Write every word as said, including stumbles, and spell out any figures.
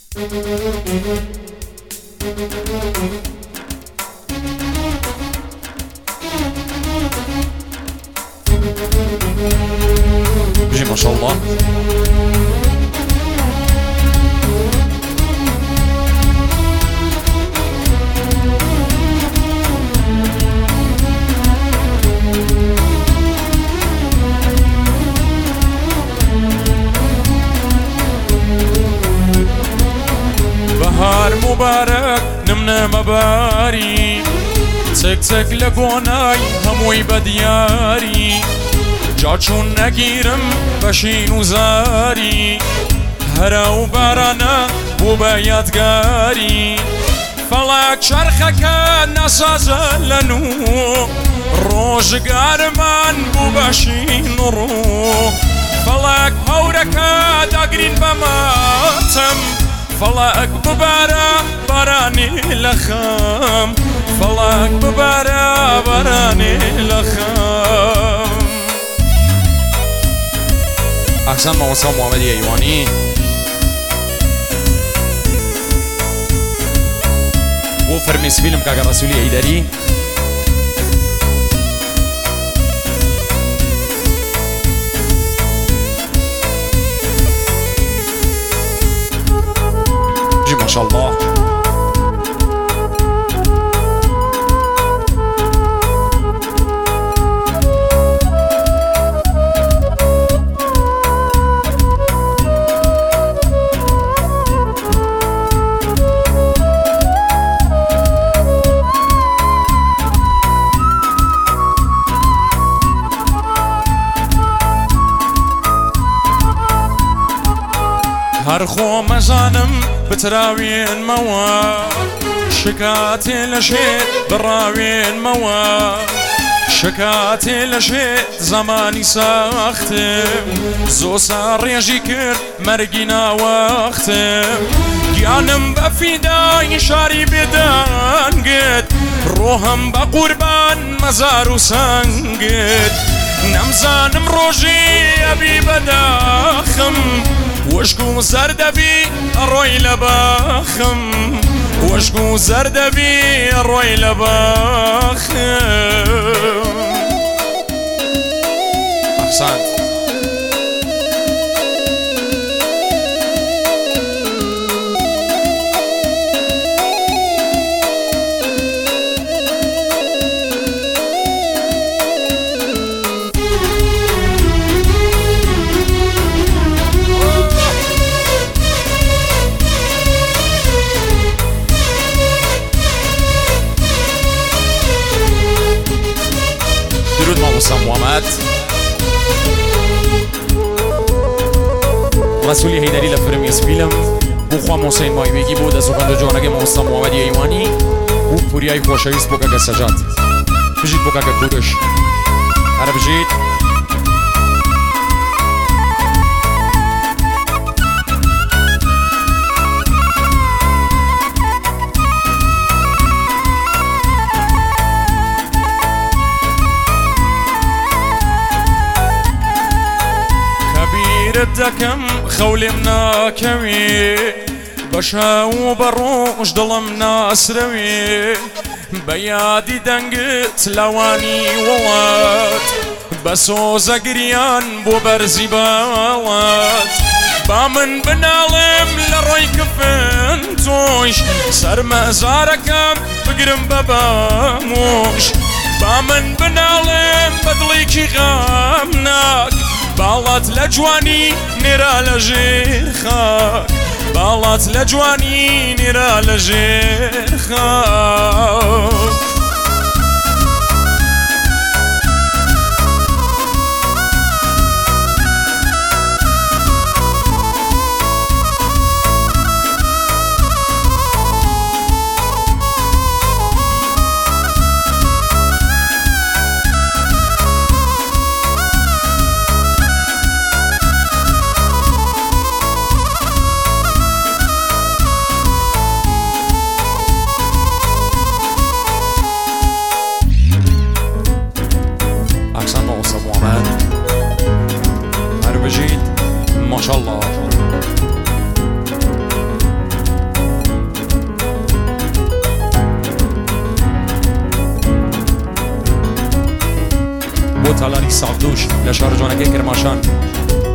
بجي ما شاء الله. بهار مبارك نمنا مباري تك تك لقوناي هموي بدياري جاچون نگیرم بشین و زاری هرا و بارانا بو بیادگاری فلک چرخک نسازلنو روزگارمان بو بشین رو فلک هورک داگرین بماتم فلک ببارا بارانی لخم فلک ببارا بارانی لخم. احسن موسى محمد ایوانی. و فرمیس فیلم که رسولی ایداری جي ما شاء الله. هر خو مزانم بتراوين موا شكاتي لشيت براوين موا شكاتي لشيت زماني ساختم زو صار يجيكر مرقنا وقتم جانم بفداي شاري بدان قد روهم بقربان مزار وسنقد نمزانم روجي أبي بداخم وشكو زردبي الروي لباخم وشكو زردبي الروي لباخم. احسنت. درود ما موسى محمد. رسولی هیدری لفرمیز فیلم بو خواه حسین مایی بگی بود از اوکان دو جوانگ موسى محمد ایوانی و پوریای خوشویست بوکا که سجاد بجید بوکا که کورش هره بجید. دكم خولي مناكوي بشاو بروش ظلم ناسروي بيادي دنقت لواني ولات بسو زقريان بو برزي بالات بامن بنالم لروي كفنتوش سر مزاركم بقرم بباموش بامن بنالم بدليكي غامناك بالات لجواني نرى لجير خاك بالات لجواني نرى لجير خاك. ما شاء الله. تالاری ساقدوش لە شار جوانەکەی کرماشان